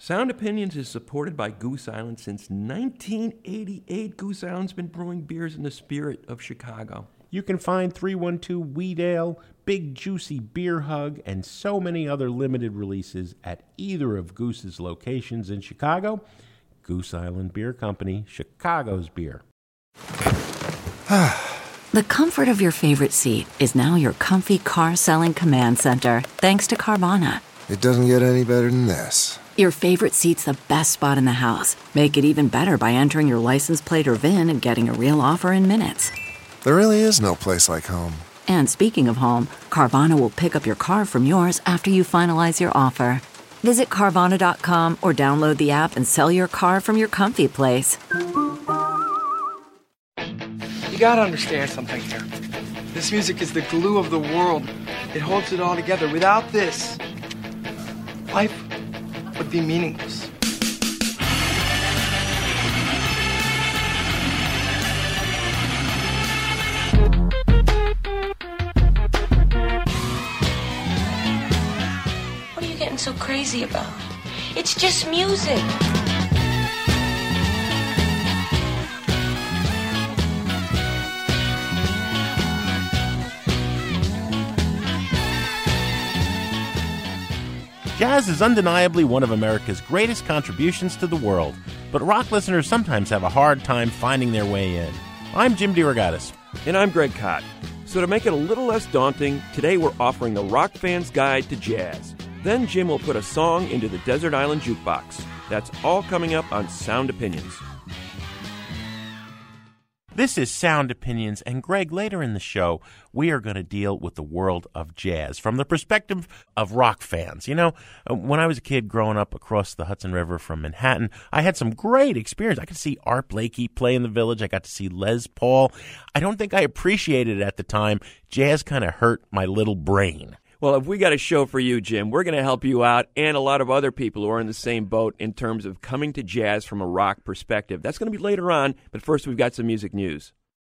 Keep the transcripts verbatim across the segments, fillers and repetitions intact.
Sound Opinions is supported by Goose Island since nineteen eighty-eight. Goose Island's been brewing beers in the spirit of Chicago. You can find three one two Wheat Ale, Big Juicy Beer Hug, and so many other limited releases at either of Goose's locations in Chicago. Goose Island Beer Company, Chicago's beer. The comfort of your favorite seat is now your comfy car-selling command center, thanks to Carvana. It doesn't get any better than this. Your favorite seat's the best spot in the house. Make it even better by entering your license plate or V I N and getting a real offer in minutes. There really is no place like home. And speaking of home, Carvana will pick up your car from yours after you finalize your offer. Visit Carvana dot com or download the app and sell your car from your comfy place. You gotta understand something here. This music is the glue of the world. It holds it all together. Without this, life would be meaningless. What are you getting so crazy about? It's just music. Jazz is undeniably one of America's greatest contributions to the world, but rock listeners sometimes have a hard time finding their way in. I'm Jim DeRogatis. And I'm Greg Kot. So to make it a little less daunting, today we're offering the Rock Fan's Guide to Jazz. Then Jim will put a song into the Desert Island Jukebox. That's all coming up on Sound Opinions. This is Sound Opinions, and Greg, later in the show, we are going to deal with the world of jazz from the perspective of rock fans. You know, when I was a kid growing up across the Hudson River from Manhattan, I had some great experience. I could see Art Blakey play in the Village. I got to see Les Paul. I don't think I appreciated it at the time. Jazz kind of hurt my little brain. Well, if we got a show for you, Jim, we're going to help you out and a lot of other people who are in the same boat in terms of coming to jazz from a rock perspective. That's going to be later on, but first we've got some music news.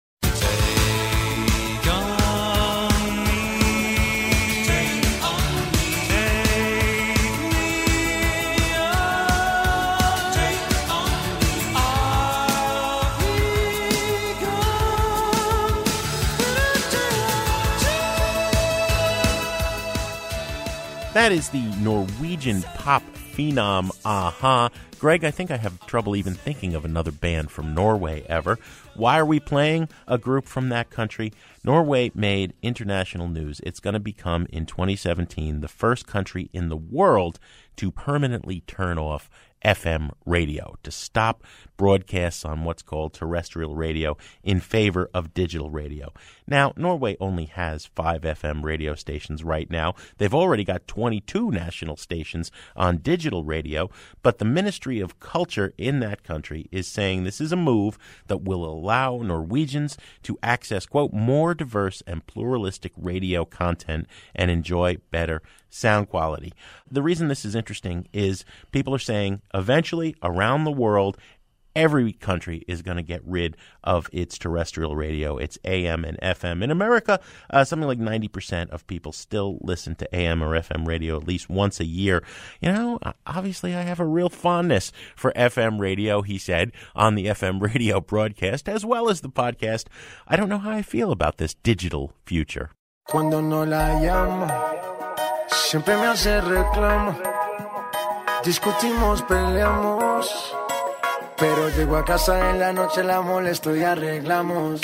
That is the Norwegian pop phenom a-ha. Greg, I think I have trouble even thinking of another band from Norway ever. Why are we playing a group from that country? Norway made international news. It's going to become, in twenty seventeen, the first country in the world to permanently turn off F M radio, to stop broadcasts on what's called terrestrial radio in favor of digital radio. Now, Norway only has five F M radio stations right now. They've already got twenty-two national stations on digital radio, but the Ministry of Culture in that country is saying this is a move that will allow Norwegians to access, quote, more diverse and pluralistic radio content and enjoy better sound quality. The reason this is interesting is people are saying eventually around the world, every country is going to get rid of its terrestrial radio, its A M and F M. In America, uh, something like ninety percent of people still listen to A M or F M radio at least once a year. You know, obviously I have a real fondness for F M radio, he said, on the F M radio broadcast, as well as the podcast. I don't know how I feel about this digital future. Cuando no la llamo, siempre me hace reclamo. Discutimos, peleamos. Pero llego a casa en la noche, la molesto y arreglamos.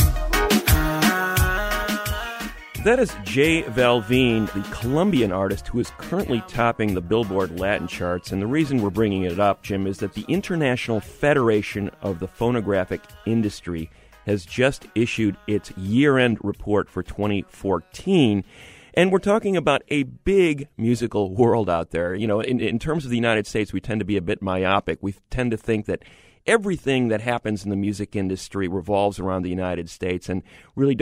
That is Jay Valvine, the Colombian artist who is currently topping the Billboard Latin charts. And the reason we're bringing it up, Jim, is that the International Federation of the Phonographic Industry has just issued its year-end report for twenty fourteen. And we're talking about a big musical world out there. You know, in, in terms of the United States, we tend to be a bit myopic. We tend to think that everything that happens in the music industry revolves around the United States and really don't re-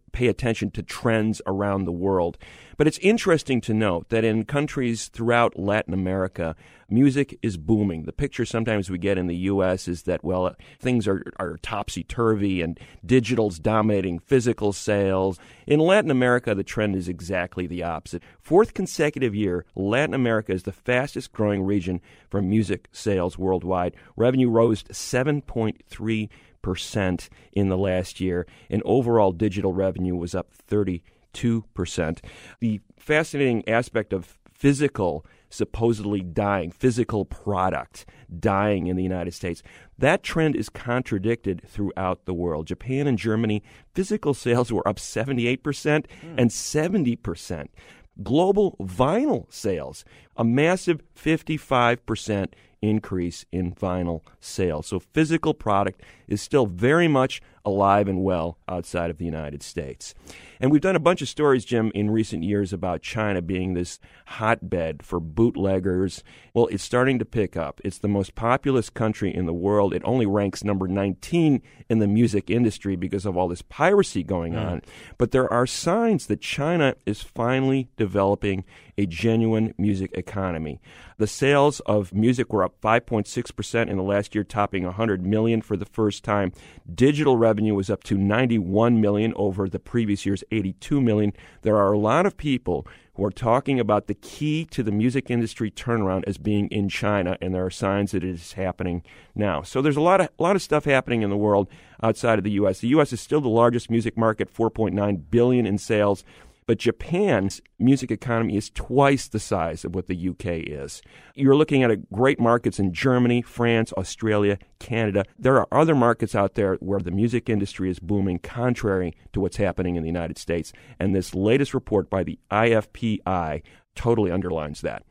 pay attention to trends around the world. But it's interesting to note that in countries throughout Latin America, music is booming. The picture sometimes we get in the U S is that, well, things are, are topsy-turvy and digital's dominating physical sales. In Latin America, the trend is exactly the opposite. Fourth consecutive year, Latin America is the fastest growing region for music sales worldwide. Revenue rose seven point three percent in the last year, and overall digital revenue was up thirty-two percent. The fascinating aspect of physical supposedly dying, physical product dying in the United States, that trend is contradicted throughout the world. Japan and Germany, physical sales were up seventy-eight percent mm. and seventy percent. Global vinyl sales, a massive fifty-five percent increase in vinyl sales. So physical product is still very much alive and well outside of the United States. And we've done a bunch of stories, Jim, in recent years about China being this hotbed for bootleggers. Well, it's starting to pick up. It's the most populous country in the world. It only ranks number nineteen in the music industry because of all this piracy going mm. on. But there are signs that China is finally developing a genuine music economy. The sales of music were up five point six percent in the last year, topping one hundred million dollars for the first time. Digital revenue was up to ninety-one million dollars over the previous year's eighty-two million dollars. There are a lot of people who are talking about the key to the music industry turnaround as being in China, and there are signs that it is happening now. So there's a lot of a lot of stuff happening in the world outside of the U S. The U S is still the largest music market, four point nine billion dollars in sales. But Japan's music economy is twice the size of what the U K is. You're looking at a great markets in Germany, France, Australia, Canada. There are other markets out there where the music industry is booming, contrary to what's happening in the United States. And this latest report by the I F P I totally underlines that.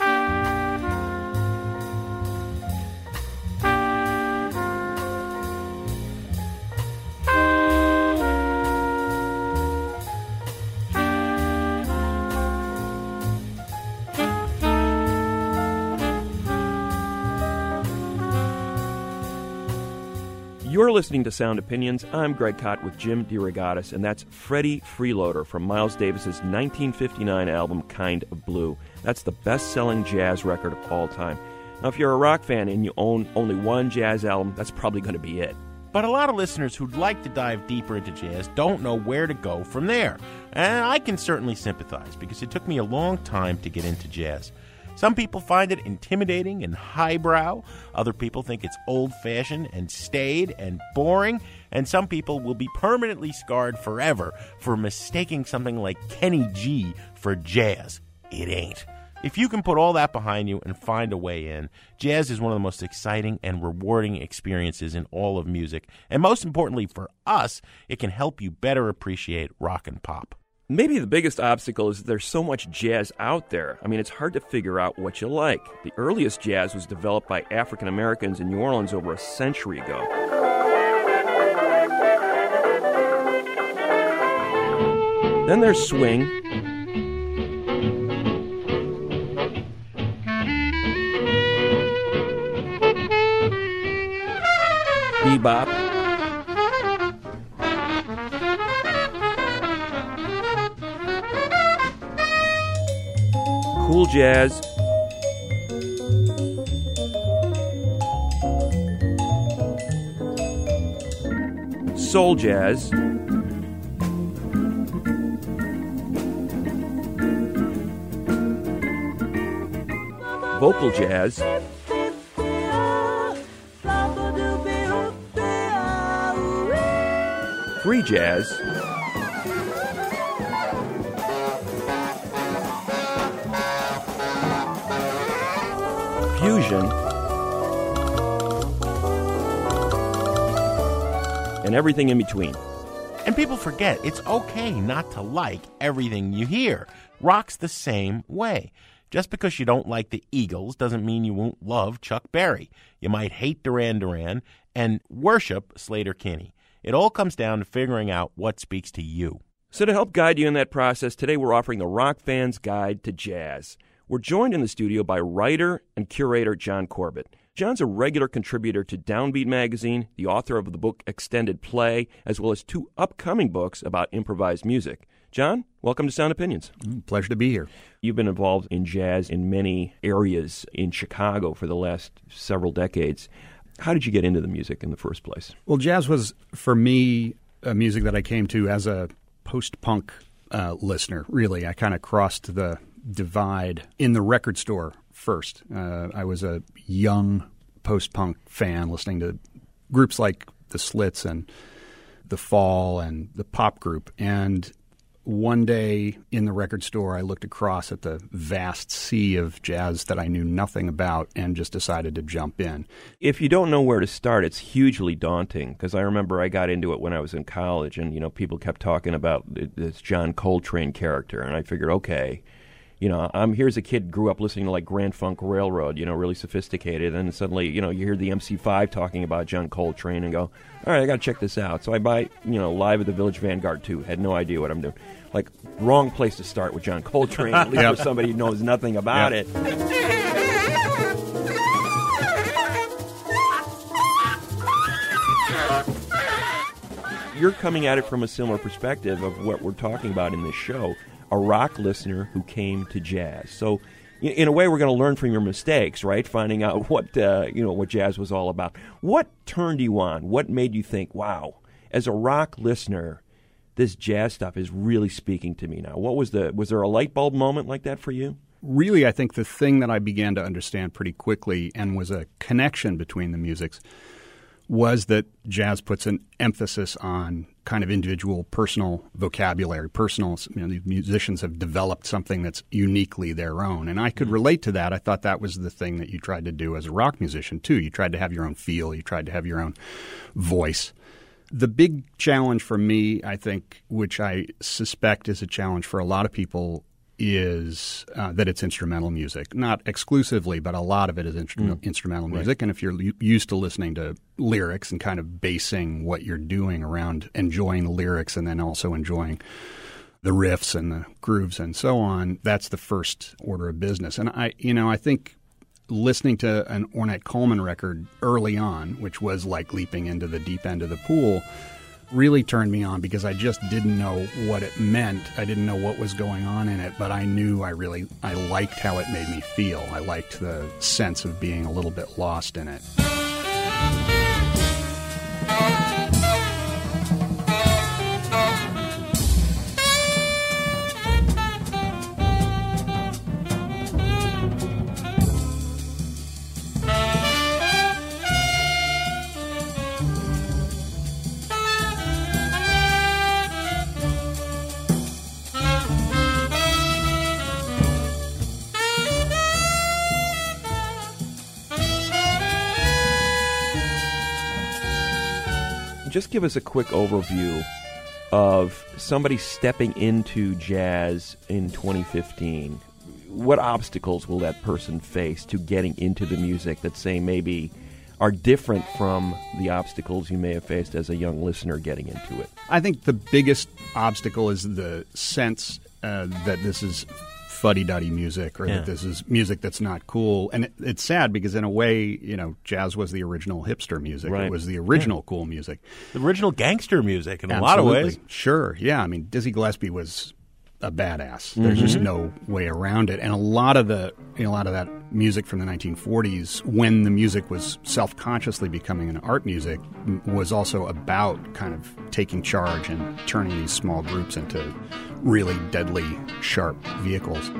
You're listening to Sound Opinions. I'm Greg Kot with Jim DeRogatis, and that's Freddie Freeloader from Miles Davis's nineteen fifty-nine album, Kind of Blue. That's the best-selling jazz record of all time. Now, if you're a rock fan and you own only one jazz album, that's probably going to be it. But a lot of listeners who'd like to dive deeper into jazz don't know where to go from there. And I can certainly sympathize, because it took me a long time to get into jazz. Some people find it intimidating and highbrow. Other people think it's old-fashioned and staid and boring. And some people will be permanently scarred forever for mistaking something like Kenny G for jazz. It ain't. If you can put all that behind you and find a way in, jazz is one of the most exciting and rewarding experiences in all of music. And most importantly for us, it can help you better appreciate rock and pop. Maybe the biggest obstacle is that there's so much jazz out there. I mean, it's hard to figure out what you like. The earliest jazz was developed by African Americans in New Orleans over a century ago. Then there's swing. Bebop. Cool jazz, soul jazz, vocal jazz, free jazz, fusion, and everything in between. And people forget it's okay not to like everything you hear. Rock's the same way. Just because you don't like the Eagles doesn't mean you won't love Chuck Berry. You might hate Duran Duran and worship Sleater-Kinney. It all comes down to figuring out what speaks to you. So to help guide you in that process, today we're offering the Rock Fan's Guide to Jazz. We're joined in the studio by writer and curator John Corbett. John's a regular contributor to Downbeat magazine, the author of the book Extended Play, as well as two upcoming books about improvised music. John, welcome to Sound Opinions. Pleasure to be here. You've been involved in jazz in many areas in Chicago for the last several decades. How did you get into the music in the first place? Well, jazz was, for me, a music that I came to as a post-punk uh, listener, really. I kind of crossed the divide in the record store first. Uh, I was a young post-punk fan listening to groups like The Slits and The Fall and the pop group. And one day in the record store, I looked across at the vast sea of jazz that I knew nothing about and just decided to jump in. If you don't know where to start, it's hugely daunting, because I remember I got into it when I was in college, and you know, people kept talking about this John Coltrane character, and I figured, okay, you know, I'm here's a kid grew up listening to like Grand Funk Railroad, you know, really sophisticated, and suddenly, you know, you hear the M C five talking about John Coltrane and go, all right, I got to check this out. So I buy, you know, Live at the Village Vanguard two. Had no idea what I'm doing. Like, wrong place to start with John Coltrane, at least yep. for somebody who knows nothing about yep. it. You're coming at it from a similar perspective of what we're talking about in this show, a rock listener who came to jazz. So, in a way, we're going to learn from your mistakes, right? Finding out what uh, you know what jazz was all about. What turned you on? What made you think, wow, as a rock listener, this jazz stuff is really speaking to me now? What was the was there a light bulb moment like that for you? Really, I think the thing that I began to understand pretty quickly and was a connection between the musics was that jazz puts an emphasis on kind of individual personal vocabulary, personal, you know, these musicians have developed something that's uniquely their own. And I could relate to that. I thought that was the thing that you tried to do as a rock musician, too. You tried to have your own feel. You tried to have your own voice. The big challenge for me, I think, which I suspect is a challenge for a lot of people, is uh, that it's instrumental music. Not exclusively, but a lot of it is instru- mm. instrumental music. Right. And if you're l- used to listening to lyrics and kind of basing what you're doing around enjoying the lyrics and then also enjoying the riffs and the grooves and so on, that's the first order of business. And I, you know, I think listening to an Ornette Coleman record early on, which was like leaping into the deep end of the pool, really turned me on because I just didn't know what it meant. I didn't know what was going on in it, but I knew I really, I liked how it made me feel. I liked the sense of being a little bit lost in it. Just give us a quick overview of somebody stepping into jazz in twenty fifteen. What obstacles will that person face to getting into the music that, say, maybe are different from the obstacles you may have faced as a young listener getting into it? I think the biggest obstacle is the sense uh, that this is fuddy-duddy music, or yeah. that this is music that's not cool. And it, it's sad because in a way, you know, jazz was the original hipster music. Right. It was the original yeah. cool music. The original gangster music in Absolutely. a lot of ways. Sure, yeah. I mean, Dizzy Gillespie was a badass. There's mm-hmm. just no way around it. And a lot of the, you know, a lot of that music from the nineteen forties, when the music was self-consciously becoming an art music, was also about kind of taking charge and turning these small groups into really deadly, sharp vehicles.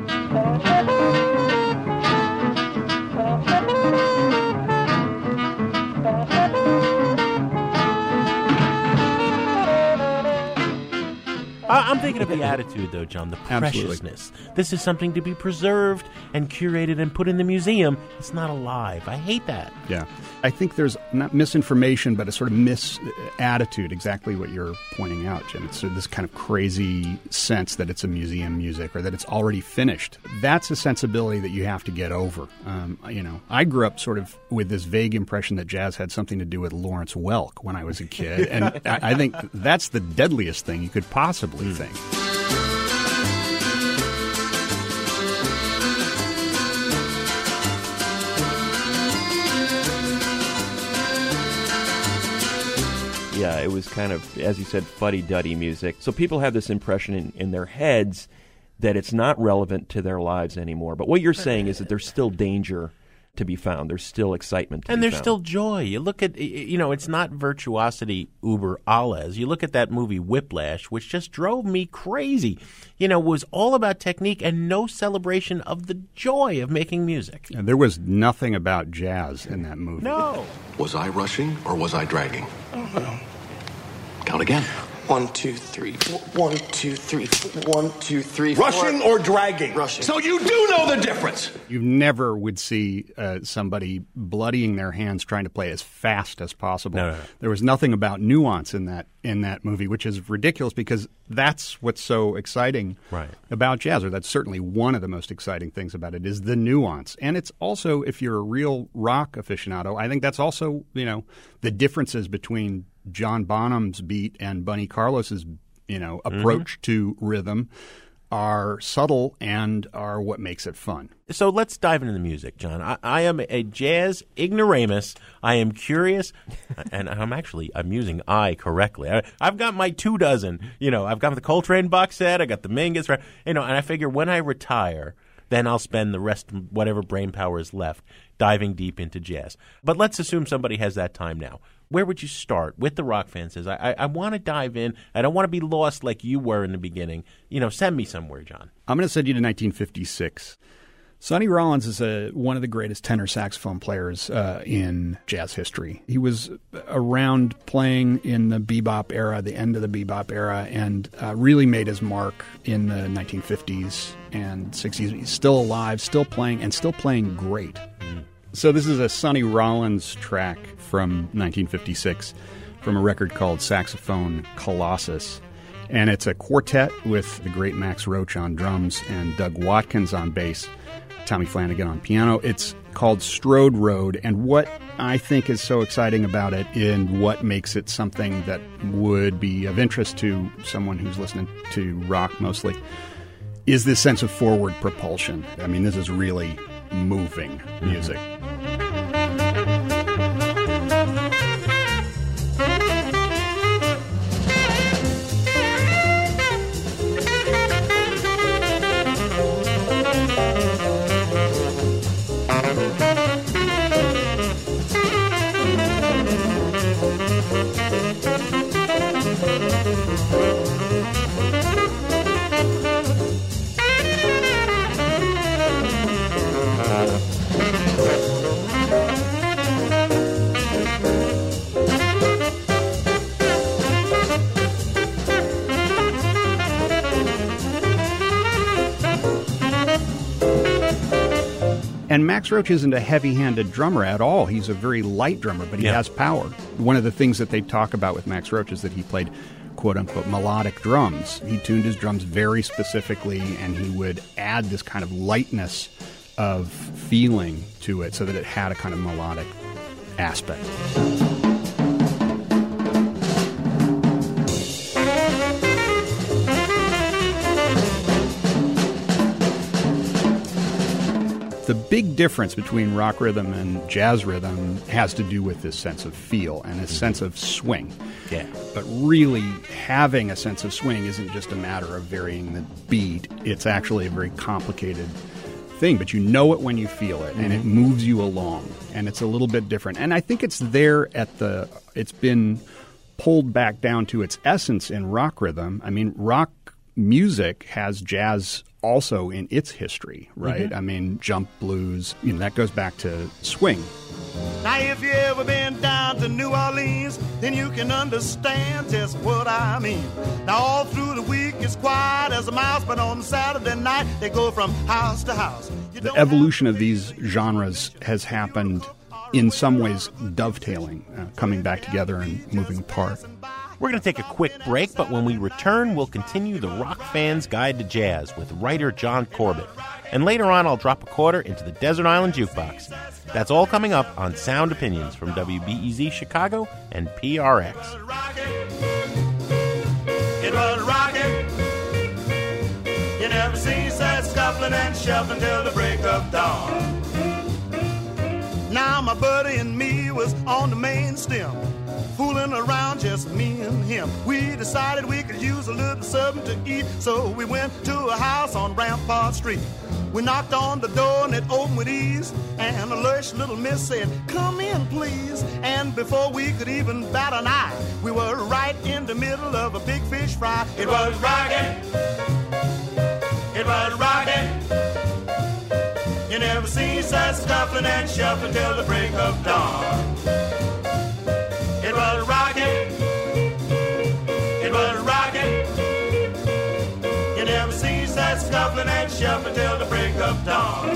I'm thinking of the attitude, though, John, the preciousness. Absolutely. This is something to be preserved and curated and put in the museum. It's not alive. I hate that. Yeah. I think there's not misinformation, but a sort of mis-attitude, exactly what you're pointing out, Jim. It's sort of this kind of crazy sense that it's a museum music or that it's already finished. That's a sensibility that you have to get over. Um, you know, I grew up sort of with this vague impression that jazz had something to do with Lawrence Welk when I was a kid, and I, I think that's the deadliest thing you could possibly mm. think. Yeah, it was kind of, as you said, fuddy-duddy music. So people have this impression in, in their heads that it's not relevant to their lives anymore. But what you're saying is that there's still danger to be found. There's still excitement to and be there's found. still joy. You look at, you know, it's not virtuosity uber alles. You look at that movie Whiplash, which just drove me crazy. You know, was all about technique and no celebration of the joy of making music. And there was nothing about jazz in that movie. No. Was I rushing or was I dragging? I don't know. Count again. One, two, three, four. One, two, three, four. One, two, three, four. Rushing or dragging? Rushing. So you do know the difference. You never would see uh, somebody bloodying their hands trying to play as fast as possible. No, no, no. There was nothing about nuance in that in that movie, which is ridiculous because that's what's so exciting right. about jazz, or that's certainly one of the most exciting things about it, is the nuance. And it's also, if you're a real rock aficionado, I think that's also, you know, the differences between John Bonham's beat and Bunny Carlos's, you know, approach mm-hmm. to rhythm are subtle and are what makes it fun. So let's dive into the music, John. I, I am a jazz ignoramus. I am curious, and I'm actually I'm using I correctly. I, I've got my two dozen. You know, I've got the Coltrane box set. I got the Mingus. You know, and I figure when I retire, then I'll spend the rest, whatever brain power is left, diving deep into jazz. But let's assume somebody has that time now. Where would you start with the rock fan says, I, I, I want to dive in. I don't want to be lost like you were in the beginning. You know, send me somewhere, John. I'm going to send you to nineteen fifty-six. Sonny Rollins is a, one of the greatest tenor saxophone players uh, in jazz history. He was around playing in the bebop era, the end of the bebop era, and uh, really made his mark in the nineteen fifties and sixties. He's still alive, still playing, and still playing great. Mm. So this is a Sonny Rollins track from nineteen fifty-six from a record called Saxophone Colossus. And it's a quartet with the great Max Roach on drums and Doug Watkins on bass, Tommy Flanagan on piano. It's called Strode Road, and what I think is so exciting about it and what makes it something that would be of interest to someone who's listening to rock mostly is this sense of forward propulsion. I mean, this is really moving music. Mm-hmm. And Max Roach isn't a heavy-handed drummer at all. He's a very light drummer, but he yeah. has power. One of the things that they talk about with Max Roach is that he played quote-unquote melodic drums. He tuned his drums very specifically, and he would add this kind of lightness of feeling to it so that it had a kind of melodic aspect. The big difference between rock rhythm and jazz rhythm has to do with this sense of feel and a sense of swing. Yeah. But really, having a sense of swing isn't just a matter of varying the beat. It's actually a very complicated thing, but you know it when you feel it, and it moves you along, and it's a little bit different. And I think it's there at the, it's been pulled back down to its essence in rock rhythm. I mean, rock music has jazz also in its history, right? Mm-hmm. I mean, jump blues, you know, that goes back to swing. Now, if you ever been down to New Orleans, then you can understand just what I mean. Now, all through the week, it's quiet as a mouse, but on Saturday night, they go from house to house. You the evolution of these genres has happened in some ways dovetailing, uh, coming back together and moving apart. We're going to take a quick break, but when we return, we'll continue the Rock Fan's Guide to Jazz with writer John Corbett. And later on, I'll drop a quarter into the Desert Island Jukebox. That's all coming up on Sound Opinions from W B E Z Chicago and P R X. It was rocking. You never see such scuffling and shuffling till the break of dawn. Now my buddy and me was on the main stem, fooling around, just me and him. We decided we could use a little something to eat, so we went to a house on Rampart Street. We knocked on the door and it opened with ease, and a lush little miss said, "Come in, please." And before we could even bat an eye, we were right in the middle of a big fish fry. It was rockin', it was rockin'. You never seen such scuffling and shuffling till the break of dawn. It was rockin', it was rockin'. You never seen such scuffling and shuffling till the break of dawn.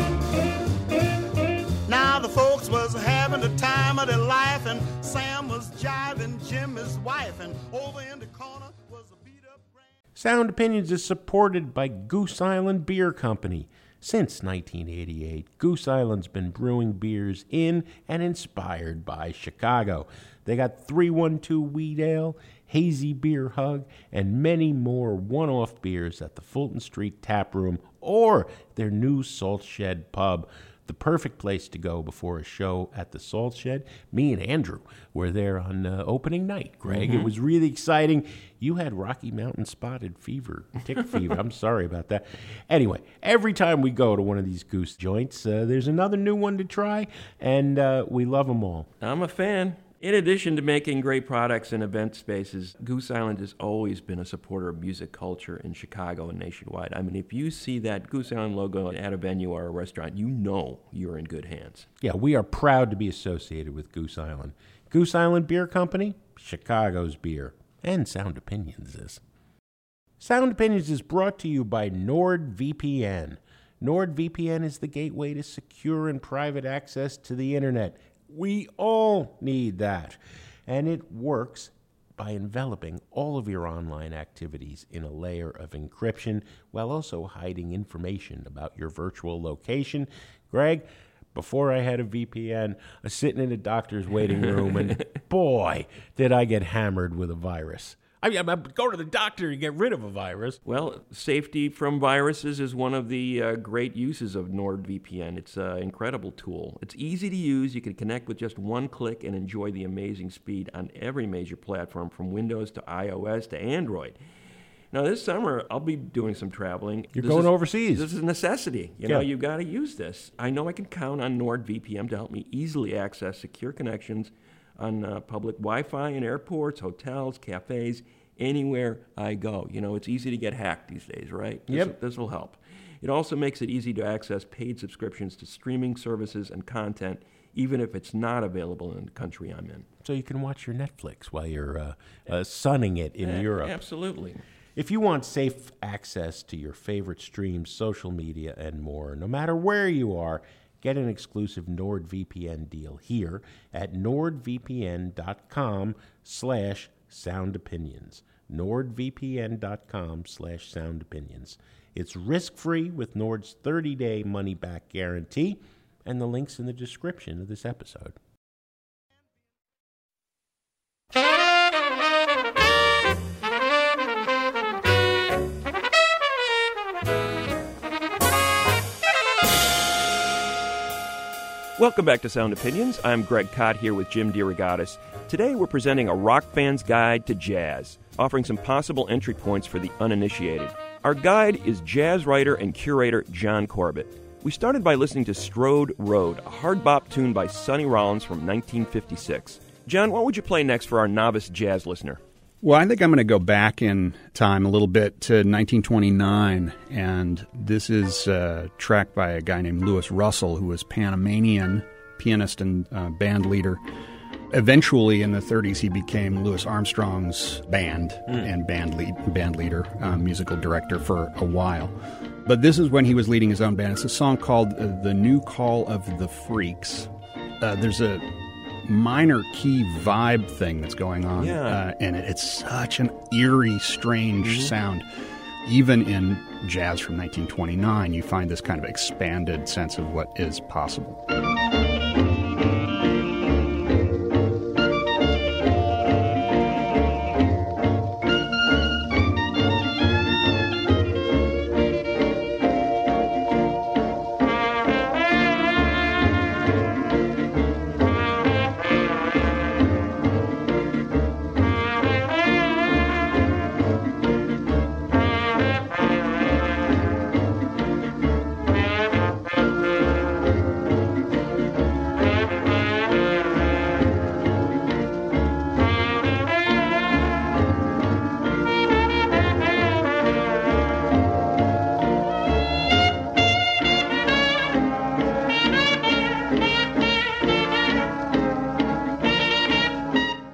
Now the folks was having the time of their life, and Sam was jiving Jim, his wife, and over in the corner was a beat-up grand... Sound Opinions is supported by Goose Island Beer Company. Since nineteen eighty-eight, Goose Island's been brewing beers in and inspired by Chicago. They got three one two Wheat Ale, Hazy Beer Hug, and many more one-off beers at the Fulton Street Tap Room or their new Salt Shed Pub. The perfect place to go before a show at the Salt Shed. Me and Andrew were there on uh, opening night, Greg. Mm-hmm. It was really exciting. You had Rocky Mountain spotted fever, tick fever. I'm sorry about that. Anyway, every time we go to one of these Goose joints, uh, there's another new one to try, and uh, we love them all. I'm a fan. In addition to making great products and event spaces, Goose Island has always been a supporter of music culture in Chicago and nationwide. I mean, if you see that Goose Island logo at a venue or a restaurant, you know you're in good hands. Yeah, we are proud to be associated with Goose Island. Goose Island Beer Company, Chicago's beer, and Sound Opinions is. Sound Opinions is brought to you by NordVPN. NordVPN is the gateway to secure and private access to the internet. We all need that. And it works by enveloping all of your online activities in a layer of encryption while also hiding information about your virtual location. Greg, before I had a V P N, I was sitting in a doctor's waiting room, and boy, did I get hammered with a virus. I mean, I'm go to the doctor and get rid of a virus. Well, safety from viruses is one of the uh, great uses of NordVPN. It's an incredible tool. It's easy to use. You can connect with just one click and enjoy the amazing speed on every major platform, from Windows to iOS to Android. Now, this summer, I'll be doing some traveling. You're this going is, overseas. This is a necessity. You yeah. know, you've got to use this. I know I can count on NordVPN to help me easily access secure connections on uh, public Wi-Fi in airports, hotels, cafes, anywhere I go. You know, it's easy to get hacked these days, right? This, yep. This will help. It also makes it easy to access paid subscriptions to streaming services and content, even if it's not available in the country I'm in. So you can watch your Netflix while you're uh, uh, sunning it in uh, Europe. Absolutely. If you want safe access to your favorite streams, social media, and more, no matter where you are, get an exclusive NordVPN deal here at nordvpn.com slash soundopinions. nordvpn.com slash soundopinions. It's risk-free with Nord's thirty-day money-back guarantee, and the link's in the description of this episode. Welcome back to Sound Opinions. I'm Greg Kot here with Jim DeRogatis. Today we're presenting a rock fan's guide to jazz, offering some possible entry points for the uninitiated. Our guide is jazz writer and curator John Corbett. We started by listening to Strode Road, a hard bop tune by Sonny Rollins from nineteen fifty-six. John, what would you play next for our novice jazz listener? Well, I think I'm going to go back in time a little bit to nineteen twenty-nine, and this is a track by a guy named Louis Russell, who was Panamanian pianist and uh, band leader. Eventually, in the thirties, he became Louis Armstrong's band mm. and band lead, band leader, uh, musical director for a while. But this is when he was leading his own band. It's a song called uh, The New Call of the Freaks. Uh, there's a minor key vibe thing that's going on yeah. uh, and it. It's such an eerie, strange mm-hmm. sound. Even in jazz from nineteen twenty-nine, you find this kind of expanded sense of what is possible.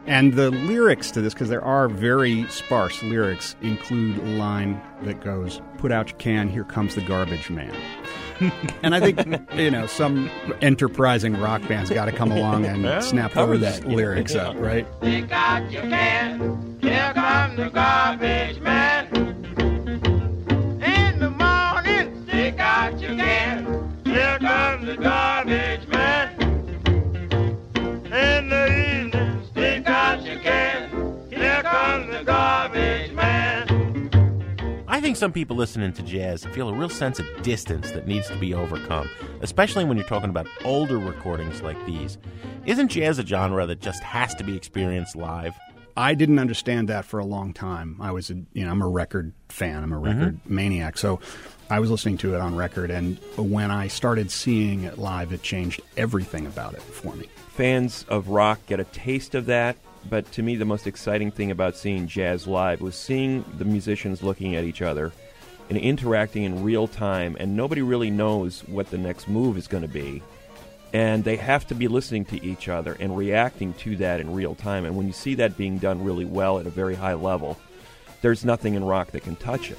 And the lyrics to this, because there are very sparse lyrics, include a line that goes, "Put out your can, here comes the garbage man." And I think, you know, some enterprising rock band's got to come along and well, snap covers those that. lyrics Yeah. up, right? Pick out your can, here comes the garbage man. In the morning, stick out your can, here comes the garbage man. In the evening, stick out your can, here comes the garbage man. I think some people listening to jazz feel a real sense of distance that needs to be overcome, especially when you're talking about older recordings like these. Isn't jazz a genre that just has to be experienced live? I didn't understand that for a long time. I was, a, you know, I'm a record fan. I'm a record mm-hmm. maniac. So I was listening to it on record, and when I started seeing it live, it changed everything about it for me. Fans of rock get a taste of that, but to me the most exciting thing about seeing jazz live was seeing the musicians looking at each other and interacting in real time, and nobody really knows what the next move is going to be. And they have to be listening to each other and reacting to that in real time. And when you see that being done really well at a very high level, there's nothing in rock that can touch it.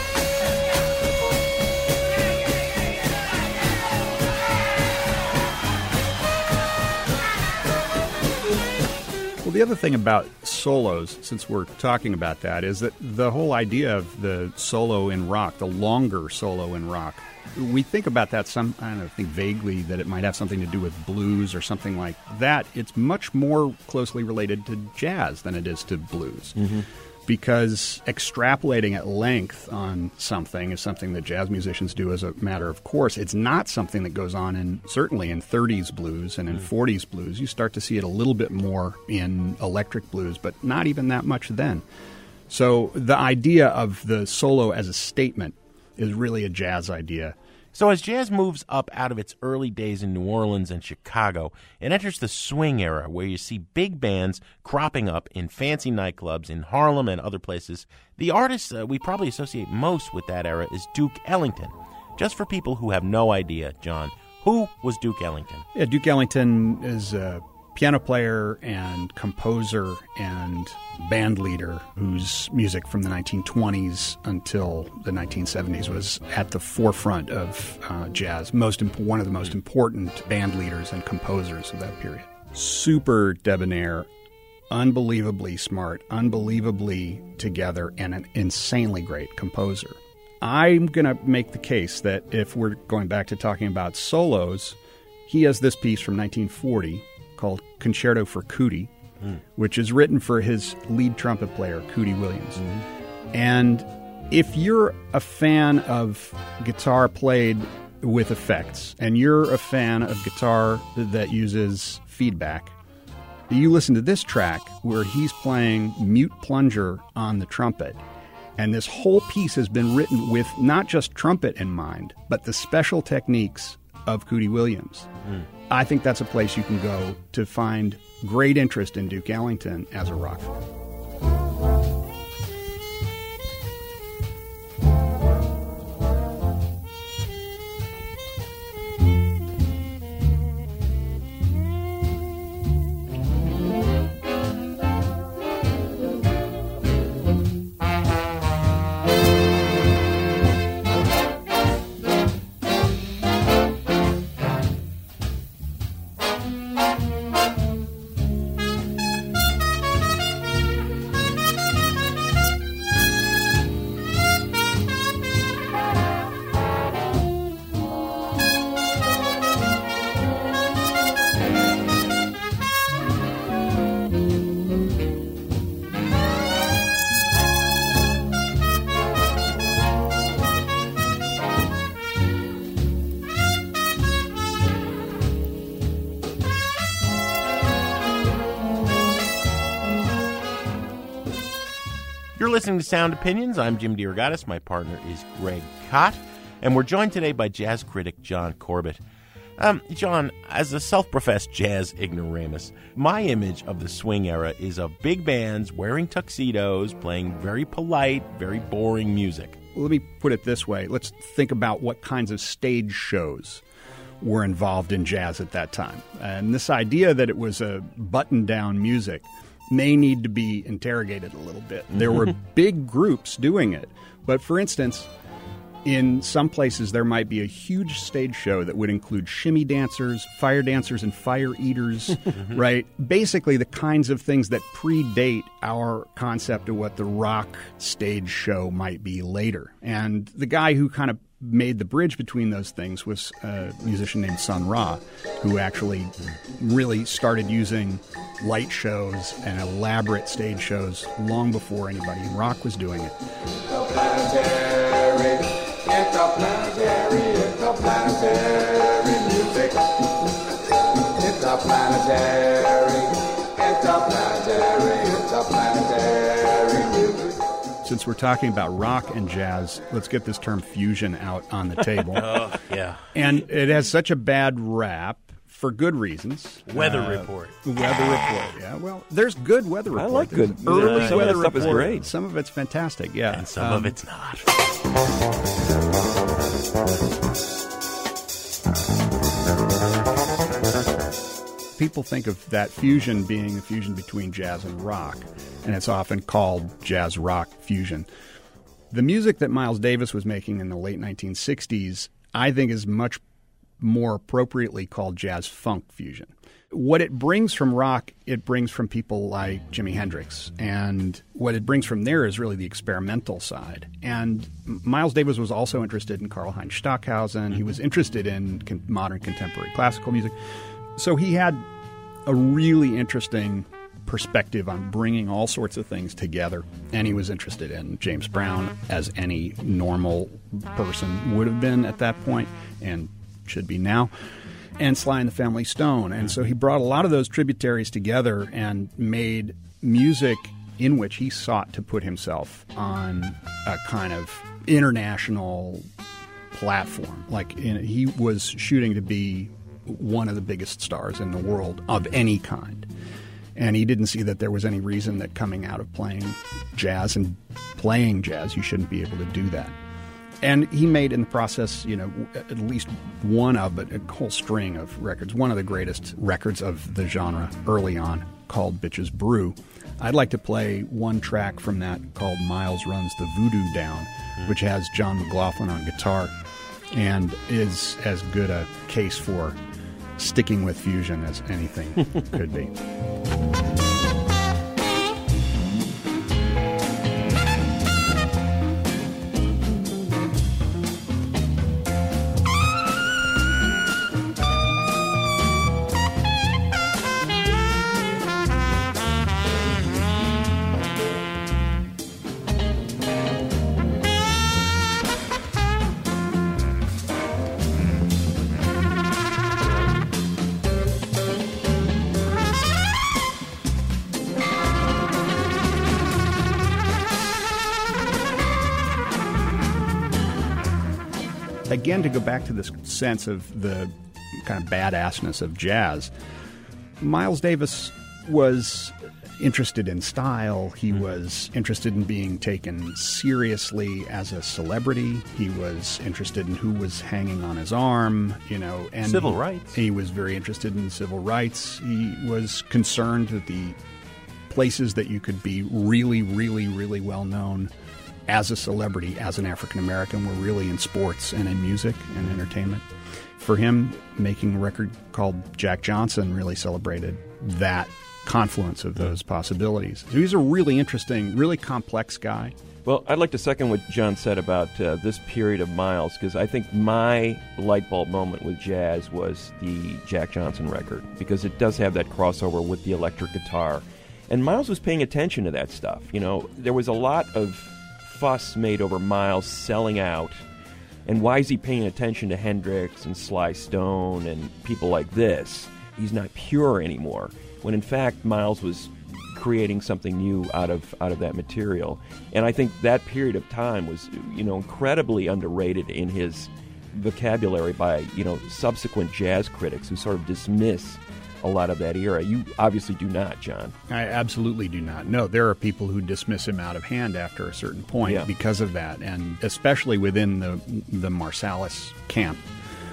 Well, the other thing about solos, since we're talking about that, is that the whole idea of the solo in rock, the longer solo in rock, we think about that some, I don't know, think vaguely that it might have something to do with blues or something like that. It's much more closely related to jazz than it is to blues. Mm-hmm. Because extrapolating at length on something is something that jazz musicians do as a matter of course. It's not something that goes on in, certainly in thirties blues and in forties blues. You start to see it a little bit more in electric blues, but not even that much then. So the idea of the solo as a statement is really a jazz idea. So as jazz moves up out of its early days in New Orleans and Chicago, it enters the swing era where you see big bands cropping up in fancy nightclubs in Harlem and other places. The artist uh, we probably associate most with that era is Duke Ellington. Just for people who have no idea, John, who was Duke Ellington? Yeah, Duke Ellington is a piano player and composer and band leader whose music from the nineteen twenties until the nineteen seventies was at the forefront of uh, jazz. Most imp- one of the most important band leaders and composers of that period. Super debonair, unbelievably smart, unbelievably together, and an insanely great composer. I'm going to make the case that if we're going back to talking about solos, he has this piece from nineteen forty called Concerto for Cootie, mm. which is written for his lead trumpet player, Cootie Williams. Mm-hmm. And if you're a fan of guitar played with effects, and you're a fan of guitar that uses feedback, you listen to this track where he's playing mute plunger on the trumpet. And this whole piece has been written with not just trumpet in mind, but the special techniques of Cootie Williams. Mm. I think that's a place you can go to find great interest in Duke Ellington as a rock fan. You're listening to Sound Opinions. I'm Jim DeRogatis. My partner is Greg Kot, and we're joined today by jazz critic John Corbett. Um, John, as a self-professed jazz ignoramus, my image of the swing era is of big bands wearing tuxedos, playing very polite, very boring music. Well, let me put it this way. Let's think about what kinds of stage shows were involved in jazz at that time. And this idea that it was a button-down music may need to be interrogated a little bit. There were big groups doing it. But for instance, in some places there might be a huge stage show that would include shimmy dancers, fire dancers, and fire eaters, right? Basically the kinds of things that predate our concept of what the rock stage show might be later. And the guy who kind of made the bridge between those things was a musician named Sun Ra, who actually really started using light shows and elaborate stage shows long before anybody in rock was doing it. Interplanetary, interplanetary, interplanetary music. Interplanetary, interplanetary, interplanetary music. Since we're talking about rock and jazz, let's get this term fusion out on the table. Oh, yeah. And it has such a bad rap for good reasons. Weather Uh, report. Weather report, yeah. Well, there's good weather report. I like There's good- early yeah, some of weather that stuff is report. great. Some of it's fantastic, yeah. And some Um, of it's not. People think of that fusion being a fusion between jazz and rock, and it's often called jazz-rock fusion. The music that Miles Davis was making in the late nineteen sixties, I think, is much more appropriately called jazz-funk fusion. What it brings from rock, it brings from people like Jimi Hendrix. And what it brings from there is really the experimental side. And Miles Davis was also interested in Karlheinz Stockhausen. He was interested in con- modern contemporary classical music. So he had a really interesting perspective on bringing all sorts of things together. And he was interested in James Brown, as any normal person would have been at that point and should be now, and Sly and the Family Stone. And so he brought a lot of those tributaries together and made music in which he sought to put himself on a kind of international platform. Like, in, he was shooting to be one of the biggest stars in the world of any kind. And he didn't see that there was any reason that coming out of playing jazz and playing jazz, you shouldn't be able to do that. And he made in the process, you know, at least one of, but a whole string of records, one of the greatest records of the genre early on, called Bitches Brew. I'd like to play one track from that called Miles Runs the Voodoo Down, which has John McLaughlin on guitar and is as good a case for sticking with fusion as anything could be. Again, to go back to this sense of the kind of badassness of jazz, Miles Davis was interested in style. He was interested in being taken seriously as a celebrity. He was interested in who was hanging on his arm, you know, and Civil rights. He was very interested in civil rights. He was concerned that the places that you could be really, really, really well known as a celebrity, as an African American, were really in sports and in music and entertainment. For him, making a record called Jack Johnson really celebrated that confluence of those possibilities. So he's a really interesting, really complex guy. Well, I'd like to second what John said about uh, this period of Miles, because I think my light bulb moment with jazz was the Jack Johnson record, because it does have that crossover with the electric guitar. And Miles was paying attention to that stuff. You know, there was a lot of fuss made over Miles selling out, and why is he paying attention to Hendrix and Sly Stone and people like this? He's not pure anymore, when in fact Miles was creating something new out of out of that material. And I think that period of time was, you know, incredibly underrated in his vocabulary by, you know, subsequent jazz critics who sort of dismiss a lot of that era. You obviously do not, John. I absolutely do not. No, there are people who dismiss him out of hand after a certain point yeah. because of that, and especially within the the Marsalis camp.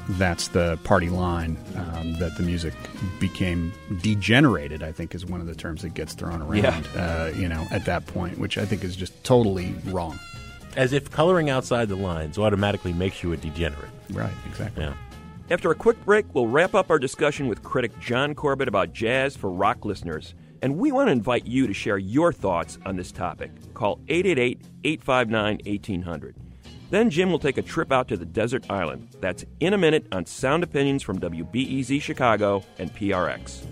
that's the party line, um, that the music became degenerated, I think is one of the terms that gets thrown around, yeah. uh, you know, at that point, which I think is just totally wrong. As if coloring outside the lines automatically makes you a degenerate. Right, exactly. Yeah. After a quick break, we'll wrap up our discussion with critic John Corbett about jazz for rock listeners. And we want to invite you to share your thoughts on this topic. Call eight eight eight, eight five nine, one eight hundred. Then Jim will take a trip out to the desert island. That's in a minute on Sound Opinions from W B E Z Chicago and P R X.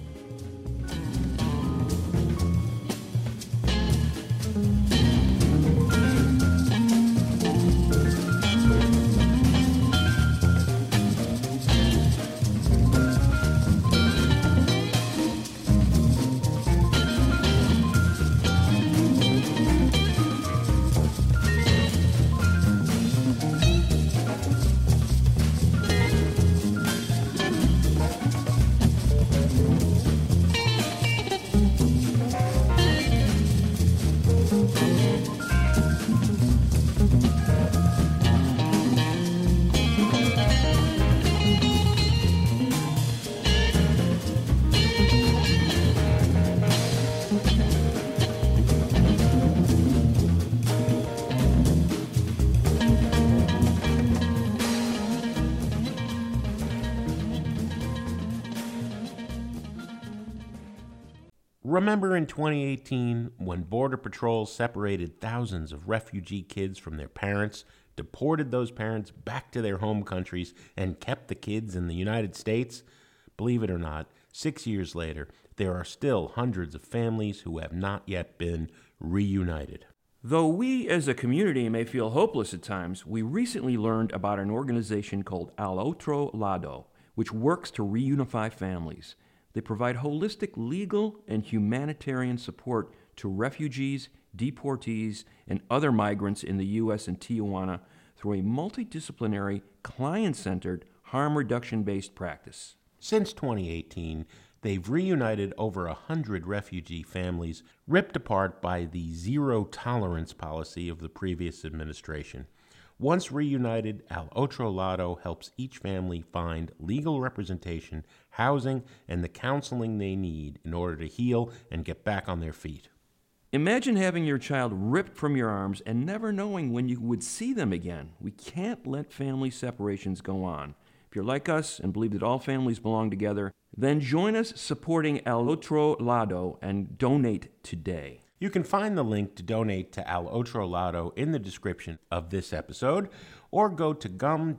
Remember in twenty eighteen when Border Patrol separated thousands of refugee kids from their parents, deported those parents back to their home countries, and kept the kids in the United States? Believe it or not, six years later, there are still hundreds of families who have not yet been reunited. Though we as a community may feel hopeless at times, we recently learned about an organization called Al Otro Lado, which works to reunify families. They provide holistic legal and humanitarian support to refugees, deportees, and other migrants in the U S and Tijuana through a multidisciplinary, client-centered, harm reduction-based practice. Since twenty eighteen, they've reunited over a hundred refugee families ripped apart by the zero-tolerance policy of the previous administration. Once reunited, Al Otro Lado helps each family find legal representation, housing, and the counseling they need in order to heal and get back on their feet. Imagine having your child ripped from your arms and never knowing when you would see them again. We can't let family separations go on. If you're like us and believe that all families belong together, then join us supporting Al Otro Lado and donate today. You can find the link to donate to Al Otro Lado in the description of this episode, or go to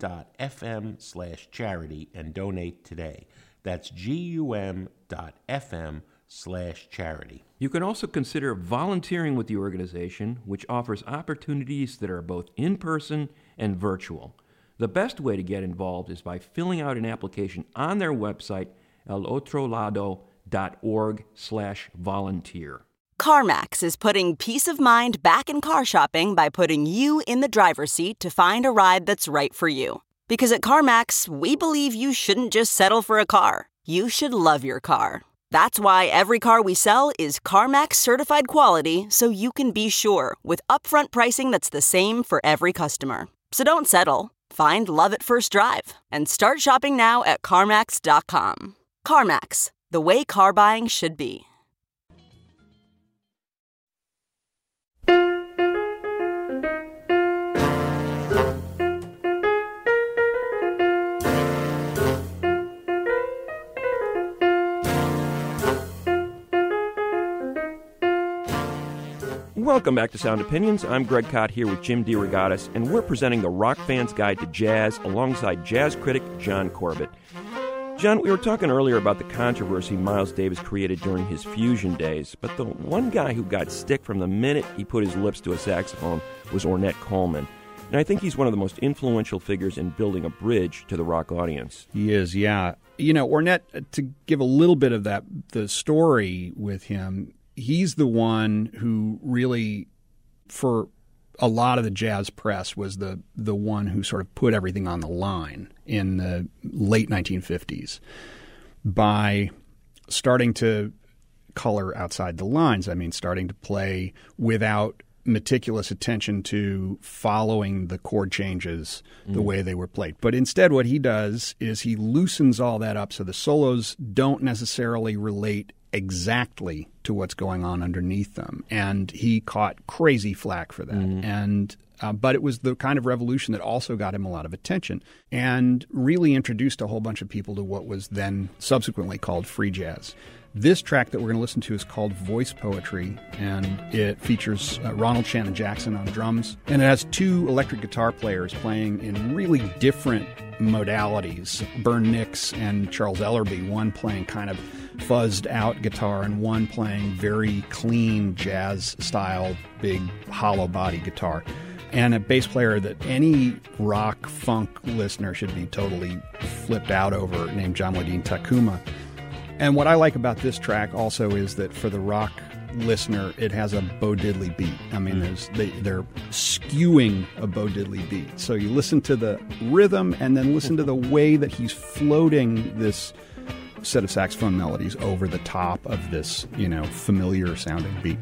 gum.fm slash charity and donate today. That's gum.fm slash charity. You can also consider volunteering with the organization, which offers opportunities that are both in-person and virtual. The best way to get involved is by filling out an application on their website, alotrolado.org slash volunteer. CarMax is putting peace of mind back in car shopping by putting you in the driver's seat to find a ride that's right for you. Because at CarMax, we believe you shouldn't just settle for a car. You should love your car. That's why every car we sell is CarMax certified quality, so you can be sure with upfront pricing that's the same for every customer. So don't settle. Find love at first drive and start shopping now at CarMax dot com. CarMax, the way car buying should be. Welcome back to Sound Opinions. I'm Greg Kot here with Jim DeRogatis, and we're presenting the Rock Fan's Guide to Jazz alongside jazz critic John Corbett. John, we were talking earlier about the controversy Miles Davis created during his fusion days, but the one guy who got stick from the minute he put his lips to a saxophone was Ornette Coleman. And I think he's one of the most influential figures in building a bridge to the rock audience. He is, yeah. You know, Ornette, to give a little bit of that, the story with him, he's the one who really, for a lot of the jazz press, was the the one who sort of put everything on the line in the late nineteen fifties by starting to color outside the lines. I mean, starting to play without meticulous attention to following the chord changes the Mm. way they were played. But instead what he does is he loosens all that up so the solos don't necessarily relate exactly to what's going on underneath them. And he caught crazy flack for that. Mm. And uh, but it was the kind of revolution that also got him a lot of attention and really introduced a whole bunch of people to what was then subsequently called free jazz. This track that we're going to listen to is called Voice Poetry, and it features uh, Ronald Shannon Jackson on drums. And it has two electric guitar players playing in really different modalities, Bern Nix and Charles Ellerby, one playing kind of fuzzed out guitar and one playing very clean jazz-style, big hollow body guitar. And a bass player that any rock funk listener should be totally flipped out over, named Jamaluddin Takuma. And what I like about this track also is that for the rock listener, it has a Bo Diddley beat. I mean, there's they, they're skewing a Bo Diddley beat. So you listen to the rhythm and then listen to the way that he's floating this set of saxophone melodies over the top of this, you know, familiar sounding beat.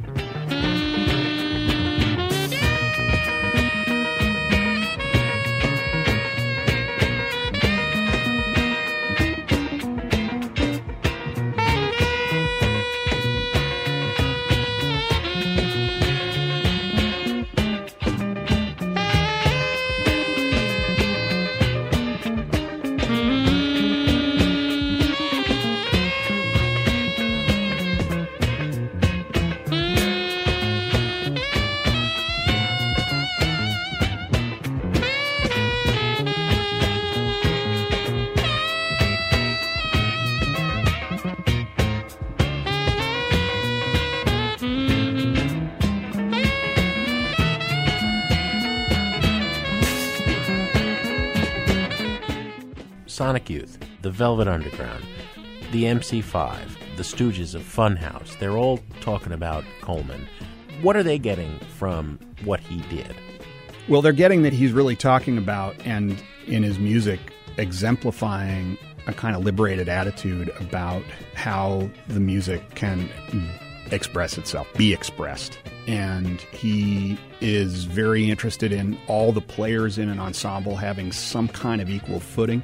Sonic Youth, the Velvet Underground, the M C five, the Stooges of Funhouse, they're all talking about Coleman. What are they getting from what he did? Well, they're getting that he's really talking about, and in his music, exemplifying a kind of liberated attitude about how the music can express itself, be expressed. And he is very interested in all the players in an ensemble having some kind of equal footing.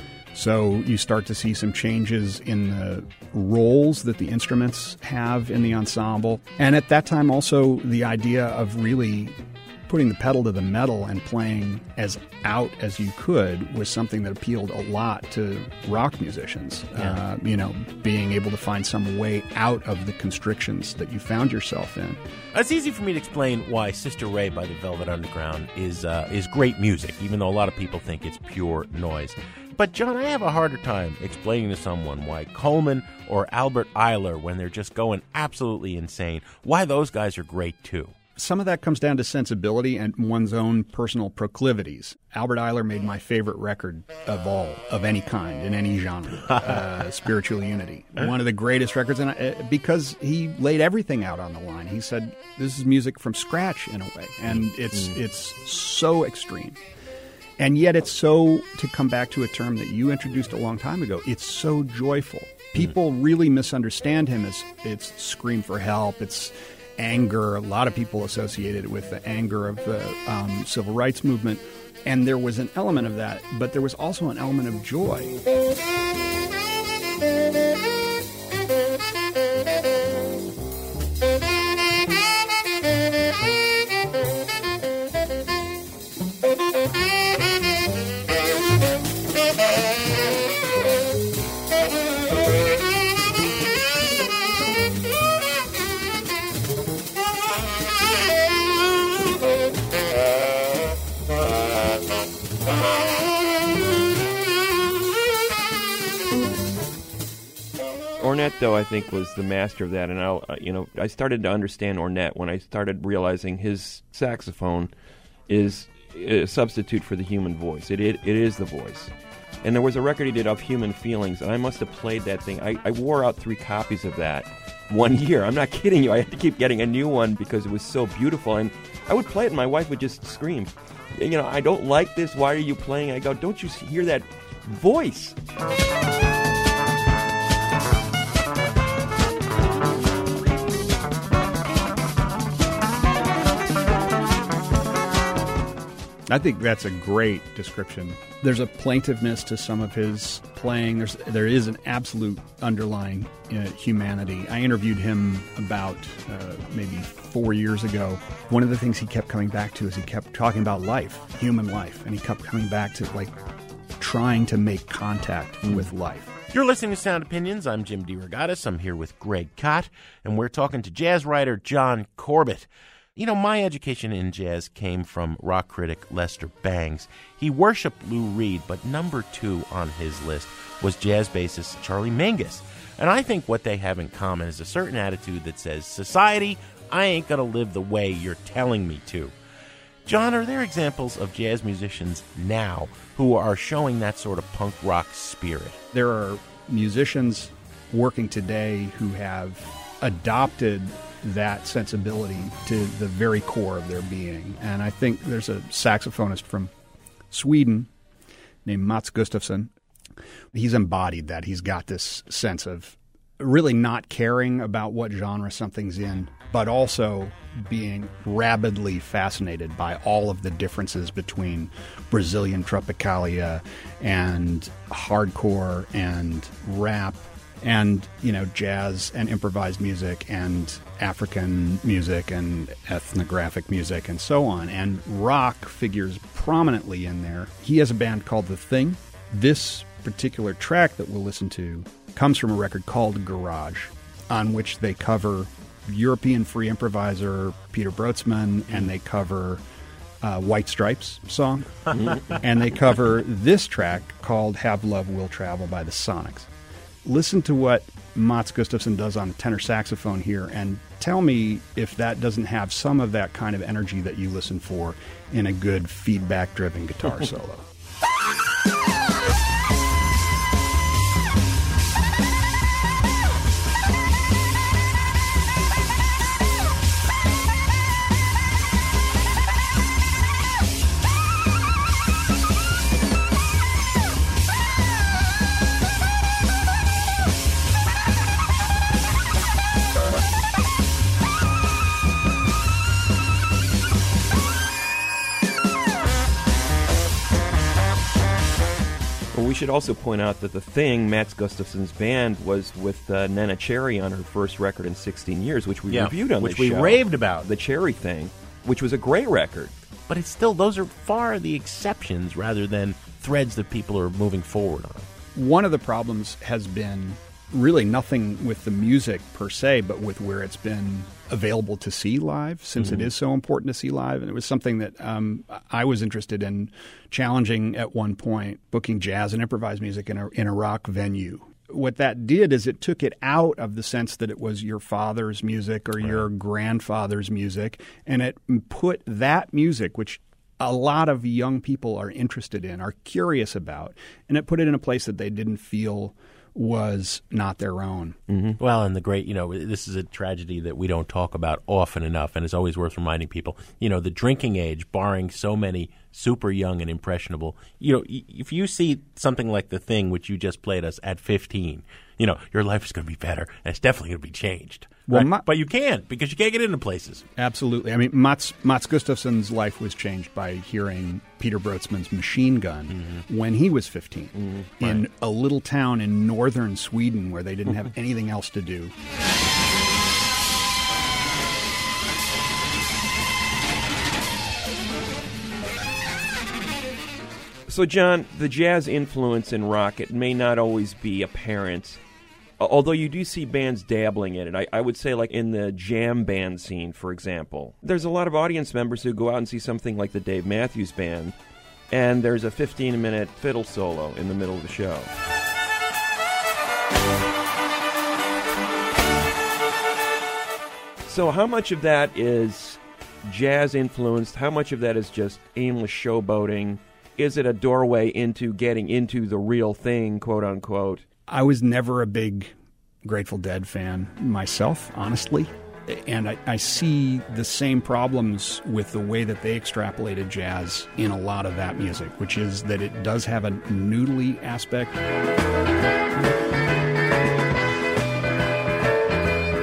So you start to see some changes in the roles that the instruments have in the ensemble. And at that time also the idea of really putting the pedal to the metal and playing as out as you could was something that appealed a lot to rock musicians. Yeah. Uh, you know, being able to find some way out of the constrictions that you found yourself in. It's easy for me to explain why Sister Ray by the Velvet Underground is uh, is great music, even though a lot of people think it's pure noise. But, John, I have a harder time explaining to someone why Coleman or Albert Ayler, when they're just going absolutely insane, why those guys are great, too. Some of that comes down to sensibility and one's own personal proclivities. Albert Ayler made my favorite record of all, of any kind, in any genre, uh, Spiritual Unity. One of the greatest records, and I, because he laid everything out on the line. He said, this is music from scratch, in a way, and it's mm. it's so extreme. And yet it's so, to come back to a term that you introduced a long time ago, it's so joyful. People mm. really misunderstand him as it's scream for help, it's anger. A lot of people associated it with the anger of the um, civil rights movement. And there was an element of that, but there was also an element of joy. Ornette, though, I think was the master of that, and I, you know, I started to understand Ornette when I started realizing his saxophone is a substitute for the human voice. It it, it is the voice. And there was a record he did of Human Feelings, and I must have played that thing. I, I wore out three copies of that one year. I'm not kidding you. I had to keep getting a new one because it was so beautiful, and I would play it, and my wife would just scream, you know, I don't like this. Why are you playing? I go, don't you hear that voice? I think that's a great description. There's a plaintiveness to some of his playing. There's there is an absolute underlying uh, humanity. I interviewed him about uh, maybe four years ago. One of the things he kept coming back to is he kept talking about life, human life, and he kept coming back to like trying to make contact mm. with life. You're listening to Sound Opinions. I'm Jim DeRogatis. I'm here with Greg Kot, and we're talking to jazz writer John Corbett. You know, my education in jazz came from rock critic Lester Bangs. He worshipped Lou Reed, but number two on his list was jazz bassist Charlie Mingus. And I think what they have in common is a certain attitude that says, society, I ain't going to live the way you're telling me to. John, are there examples of jazz musicians now who are showing that sort of punk rock spirit? There are musicians working today who have adopted that sensibility to the very core of their being. And I think there's a saxophonist from Sweden named Mats Gustafsson. He's embodied that. He's got this sense of really not caring about what genre something's in, but also being rabidly fascinated by all of the differences between Brazilian tropicalia and hardcore and rap and, you know, jazz and improvised music and African music and ethnographic music and so on. And rock figures prominently in there. He has a band called The Thing. This particular track that we'll listen to comes from a record called Garage, on which they cover European free improviser Peter Brotzmann, and they cover uh, White Stripes song, and they cover this track called Have Love Will Travel by the Sonics. Listen to what Mats Gustafsson does on the tenor saxophone here, and tell me if that doesn't have some of that kind of energy that you listen for in a good feedback-driven guitar solo. We should also point out that The Thing, Mats Gustafsson's band, was with uh, Nena Cherry on her first record in sixteen years, which we yeah, reviewed on which this we show. raved about. The Cherry Thing, which was a great record. But it's still, those are far the exceptions rather than threads that people are moving forward on. One of the problems has been really nothing with the music per se, but with where it's been available to see live, since mm-hmm. it is so important to see live. And it was something that um, I was interested in challenging at one point, booking jazz and improvised music in a, in a rock venue. What that did is it took it out of the sense that it was your father's music or right. your grandfather's music, and it put that music, which a lot of young people are interested in, are curious about, and it put it in a place that they didn't feel was not their own. Mm-hmm. Well, and the great, you know, this is a tragedy that we don't talk about often enough, and it's always worth reminding people, you know, the drinking age, barring so many super young and impressionable, you know, if you see something like The Thing, which you just played us at fifteen, you know, your life is going to be better, and it's definitely going to be changed. Well, right? Ma- but you can't, because you can't get into places. Absolutely. I mean, Mats, Mats Gustafsson's life was changed by hearing Peter Brotzmann's Machine Gun mm-hmm. when he was fifteen mm-hmm. in right. a little town in northern Sweden where they didn't have anything else to do. So, John, the jazz influence in rock, it may not always be apparent, although you do see bands dabbling in it. I, I would say, like, in the jam band scene, for example, there's a lot of audience members who go out and see something like the Dave Matthews Band, and there's a fifteen-minute fiddle solo in the middle of the show. So how much of that is jazz-influenced? How much of that is just aimless showboating? Is it a doorway into getting into the real thing, quote-unquote? I was never a big Grateful Dead fan myself, honestly. And I, I see the same problems with the way that they extrapolated jazz in a lot of that music, which is that it does have a noodly aspect.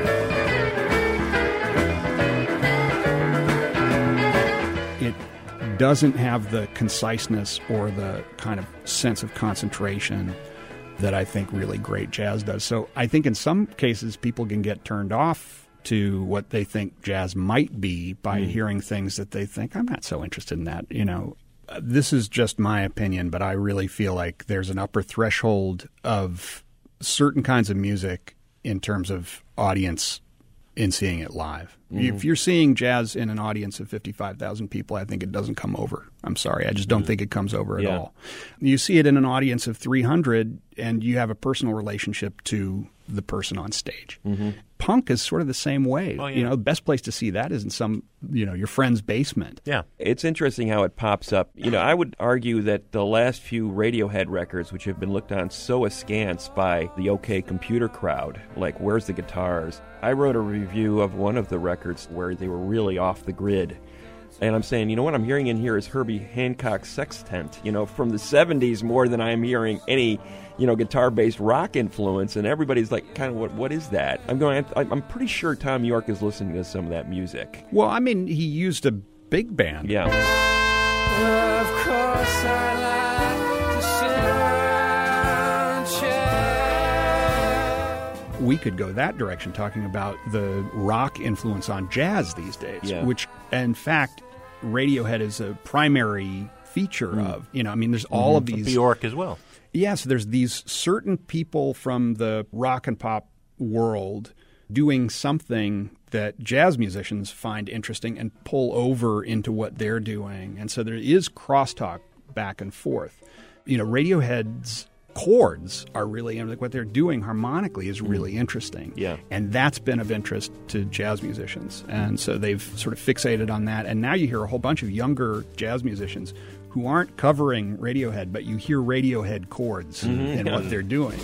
It doesn't have the conciseness or the kind of sense of concentration that I think really great jazz does. So I think in some cases people can get turned off to what they think jazz might be by mm. hearing things that they think, I'm not so interested in that. You know, this is just my opinion, but I really feel like there's an upper threshold of certain kinds of music in terms of audience in seeing it live. Mm-hmm. If you're seeing jazz in an audience of fifty-five thousand people, I think it doesn't come over. I'm sorry. I just don't mm-hmm. think it comes over at yeah. all. You see it in an audience of three hundred, and you have a personal relationship to the person on stage. Mm-hmm. Punk is sort of the same way. Oh, yeah. You know, the best place to see that is in some, you know, your friend's basement. Yeah. It's interesting how it pops up. You know, I would argue that the last few Radiohead records, which have been looked on so askance by the OK Computer crowd, like Where's the Guitars? I wrote a review of one of the records where they were really off the grid. And I'm saying, you know, what I'm hearing in here is Herbie Hancock's Sextant, you know, from the seventies more than I'm hearing any, you know, guitar-based rock influence. And everybody's like, kind of, what what is that? I'm going, I'm pretty sure Tom York is listening to some of that music. Well, I mean, he used a big band. Yeah. Of course I like to sit around chat. We could go that direction, talking about the rock influence on jazz these days, yeah. which, in fact, Radiohead is a primary feature mm. of. You know, I mean, there's all mm-hmm. of these. Bjork as well. Yes, there's these certain people from the rock and pop world doing something that jazz musicians find interesting and pull over into what they're doing. And so there is crosstalk back and forth. You know, Radiohead's chords are really, like what they're doing harmonically is really mm. interesting. Yeah. And that's been of interest to jazz musicians. And so they've sort of fixated on that. And now you hear a whole bunch of younger jazz musicians who aren't covering Radiohead, but you hear Radiohead chords mm-hmm. in yeah. what they're doing.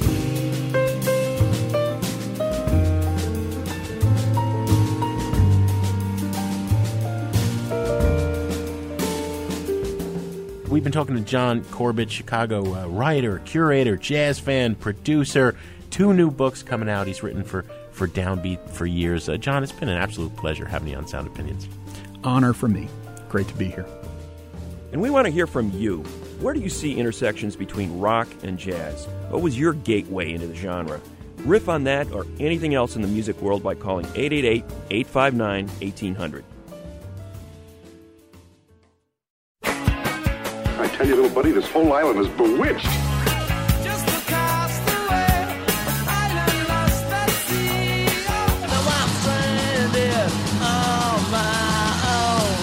We've been talking to John Corbett, Chicago uh, writer, curator, jazz fan, producer. Two new books coming out. He's written for, for Downbeat for years. Uh, John, it's been an absolute pleasure having you on Sound Opinions. Honor for me. Great to be here. And we want to hear from you. Where do you see intersections between rock and jazz? What was your gateway into the genre? Riff on that or anything else in the music world by calling eight eight eight, eight five nine, one eight hundred. I tell you, little buddy, this whole island is bewitched. Just across the way, island lost at sea. Now I'm stranded on my own.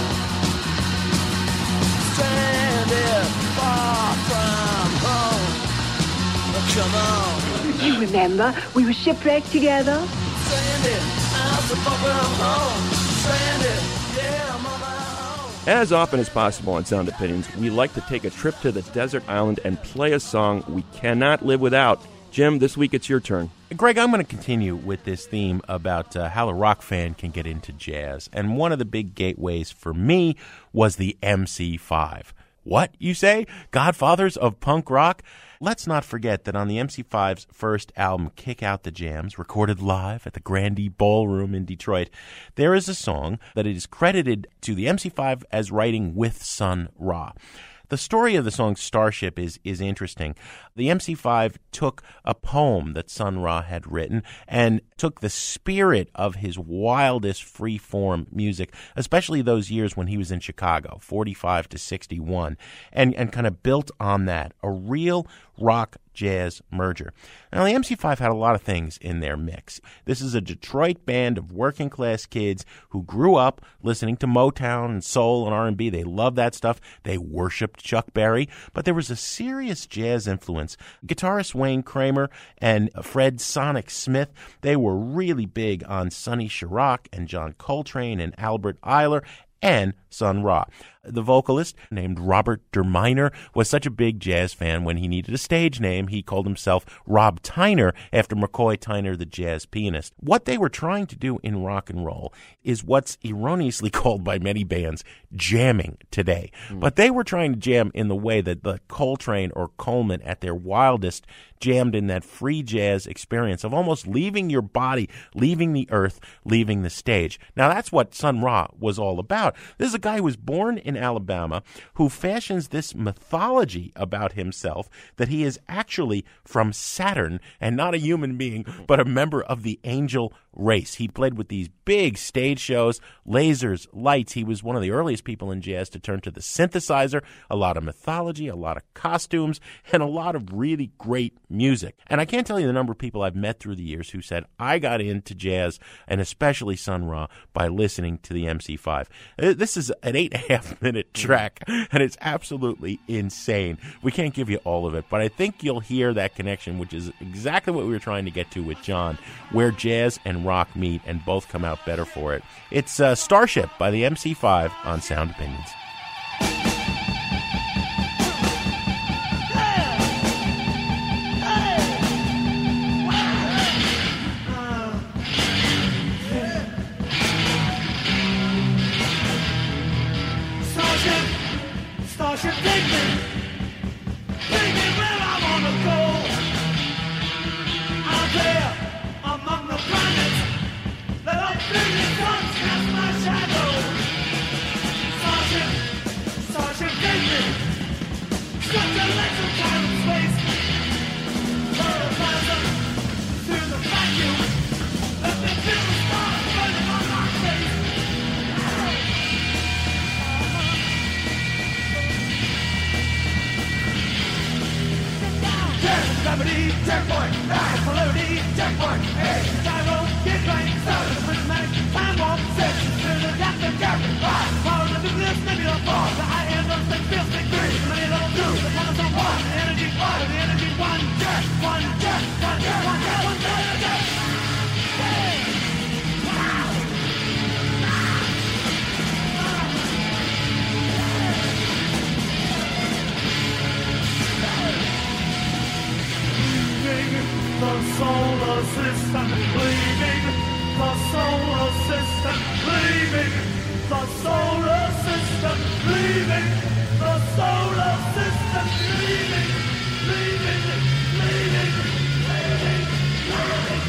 Stranded far from home. Come on. You remember, we were shipwrecked together. Stranded out so far from home. Stranded, yeah, I'm on my own. As often as possible on Sound Opinions, we like to take a trip to the desert island and play a song we cannot live without. Jim, this week it's your turn. Greg, I'm going to continue with this theme about uh, how a rock fan can get into jazz. And one of the big gateways for me was the M C five. What, you say? Godfathers of punk rock? Let's not forget that on the M C five's first album, Kick Out the Jams, recorded live at the Grandee Ballroom in Detroit, there is a song that is credited to the M C five as writing with Sun Ra. The story of the song Starship is is interesting. The M C five took a poem that Sun Ra had written and took the spirit of his wildest free-form music, especially those years when he was in Chicago, forty-five to sixty-one, and, and kind of built on that, a real rock jazz merger. Now, the M C five had a lot of things in their mix. This is a Detroit band of working-class kids who grew up listening to Motown and soul and R and B. They loved that stuff. They worshipped Chuck Berry. But there was a serious jazz influence. Guitarist Wayne Kramer and Fred Sonic Smith, they were really big on Sonny Chirac and John Coltrane and Albert Ayler and Sun Ra. The vocalist, named Robert Derminer, was such a big jazz fan when he needed a stage name, he called himself Rob Tyner after McCoy Tyner, the jazz pianist. What they were trying to do in rock and roll is what's erroneously called by many bands jamming today. Mm. But they were trying to jam in the way that the Coltrane or Coleman at their wildest jammed in that free jazz experience of almost leaving your body, leaving the earth, leaving the stage. Now, that's what Sun Ra was all about. This is a guy who was born in Alabama who fashions this mythology about himself that he is actually from Saturn and not a human being, but a member of the angel race. He played with these big stage shows, lasers, lights. He was one of the earliest people in jazz to turn to the synthesizer, a lot of mythology, a lot of costumes, and a lot of really great music. And I can't tell you the number of people I've met through the years who said, I got into jazz, and especially Sun Ra, by listening to the M C five. This is an eight and a half minute track, and it's absolutely insane. We can't give you all of it, but I think you'll hear that connection, which is exactly what we were trying to get to with John, where jazz and rock meet, and both come out better for it. It's uh, Starship by the M C five on Sound Opinions. Starship, Starship, take me, take me where I wanna go. Out there among the planets, let a billion suns cast my shadow. Starship, Starship, take me, stretch your legs from time and space. Throw a plasma through the vacuum, let me feel the stars burning on my face. Gravity, checkpoint, nine, polarity, checkpoint, eight, gyro, get right, seven, prismatic, time warp, six, through the gap, the gap, five, power of the nucleus, nebula, four, the high end of space, field, stick, three, money level two, the chromosom, one, the energy, five, the energy, one, jet, one, jet, one, jet, one, jet, one, jet, one, jet. The solar system, leaving the solar system, leaving the solar system, leaving the solar system, leaving, leaving, leaving, leaving, leaving.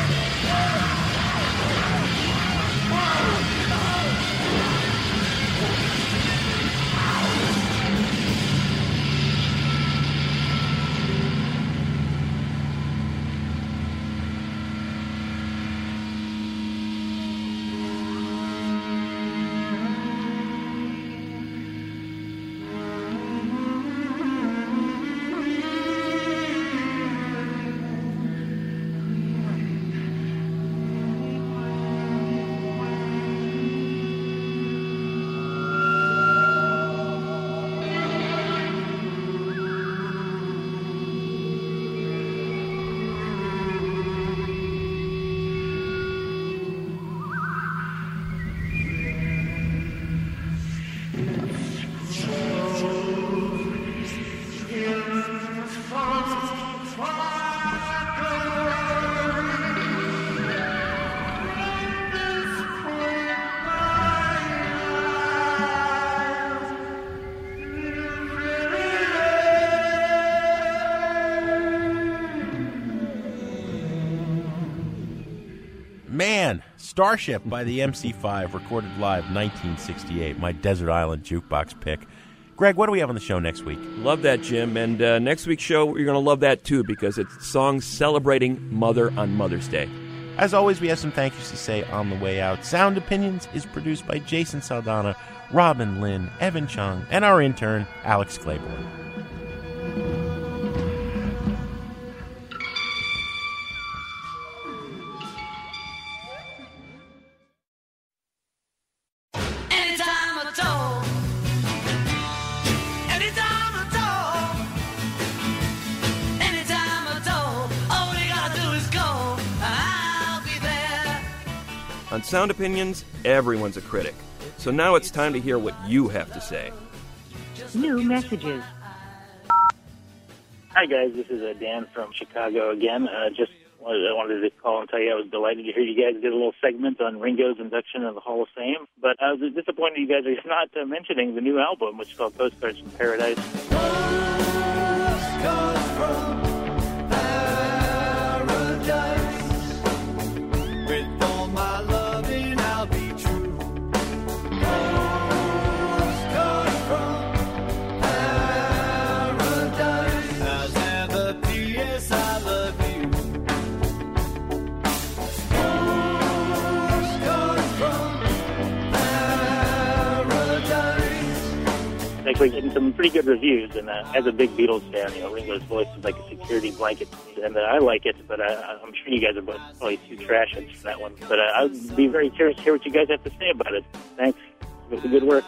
Man, Starship by the M C five, recorded live nineteen sixty-eight, my Desert Island Jukebox pick. Greg, what do we have on the show next week? Love that, Jim. And uh, next week's show, you're going to love that, too, because it's songs celebrating Mother on Mother's Day. As always, we have some thank yous to say on the way out. Sound Opinions is produced by Jason Saldana, Robin Lynn, Evan Chung, and our intern, Alex Claiborne. On Sound Opinions, everyone's a critic. So now it's time to hear what you have to say. New messages. Hi, guys. This is uh, Dan from Chicago again. Uh, just wanted, I wanted to call and tell you I was delighted to hear you guys did a little segment on Ringo's induction in the Hall of Fame. But I was disappointed you guys are not uh, mentioning the new album, which is called Postcards from Paradise. Postcards from Paradise. actually getting some pretty good reviews. And uh, as a big Beatles fan, you know, Ringo's voice is like a security blanket, and uh, I like it. But uh, I'm sure you guys are both probably too trashy for that one. But uh, I'd be very curious to hear what you guys have to say about it. Thanks. It was good work.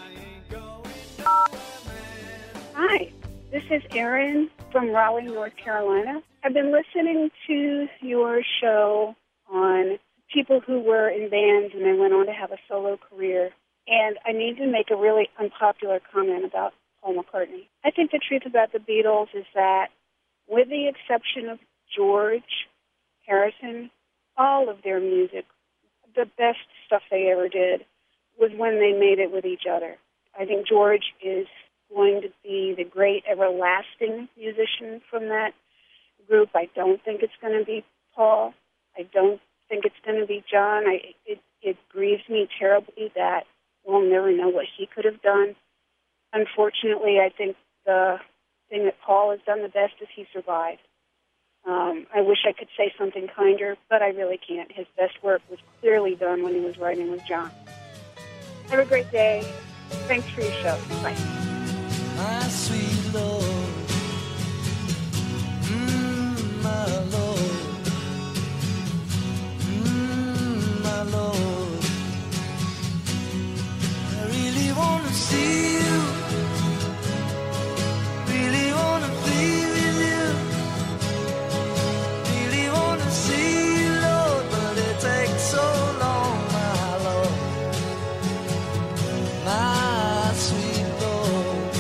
Hi, this is Erin from Raleigh, North Carolina. I've been listening to your show on people who were in bands and then went on to have a solo career. And I need to make a really unpopular comment about Paul McCartney. I think the truth about the Beatles is that, with the exception of George Harrison, all of their music, the best stuff they ever did, was when they made it with each other. I think George is going to be the great everlasting musician from that group. I don't think it's going to be Paul. I don't think it's going to be John. I, it, it grieves me terribly that we'll never know what he could have done. Unfortunately, I think the thing that Paul has done the best is he survived. Um, I wish I could say something kinder, but I really can't. His best work was clearly done when he was writing with John. Have a great day. Thanks for your show. Bye. My sweet Lord, mm, my Lord, mm, my Lord, I really want to see you, really want to be with you, really want to see you, Lord, but it takes so long, my Lord, my sweet Lord,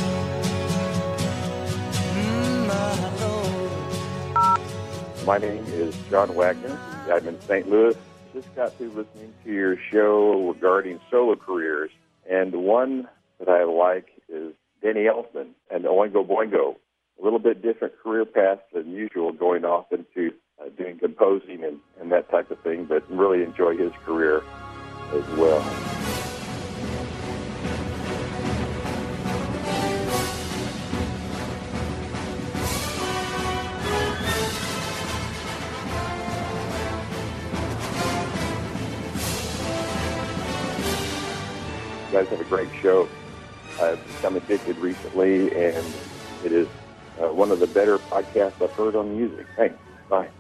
mm, my Lord. My name is John Wagner. I'm in Saint Louis. Just got through listening to your show regarding solo careers, and the one that I like is Danny Elfman and Oingo Boingo. A little bit different career path than usual, going off into uh, doing composing and, and that type of thing, but really enjoy his career as well. You guys have a great show. I've become addicted recently, and it is uh, one of the better podcasts I've heard on music. Thanks. Bye.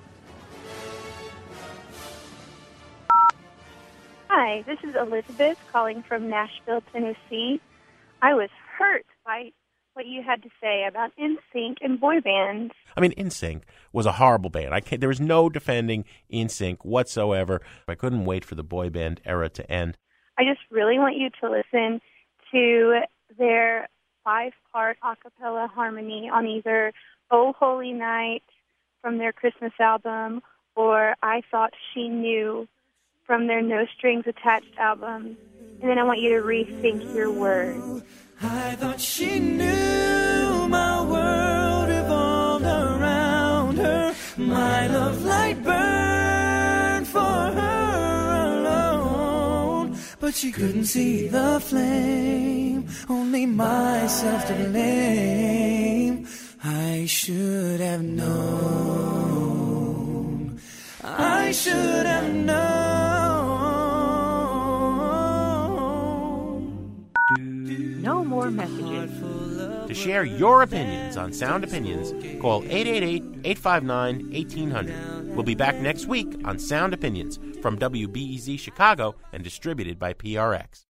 Hi, this is Elizabeth calling from Nashville, Tennessee. I was hurt by what you had to say about N Sync and boy bands. I mean, N Sync was a horrible band. I can't, there was no defending N Sync whatsoever. I couldn't wait for the boy band era to end. I just really want you to listen to their five-part a cappella harmony on either Oh Holy Night from their Christmas album or I Thought She Knew from their No Strings Attached album. And then I want you to rethink your words. I thought she knew my world revolved around her. My love light burned for her alone, but she couldn't see the flame, only myself to blame. I should have known, I should have known. No more messages. To share your opinions on Sound Opinions, call eight eight eight, eight five nine, eighteen hundred. We'll be back next week on Sound Opinions from W B E Z Chicago and distributed by P R X.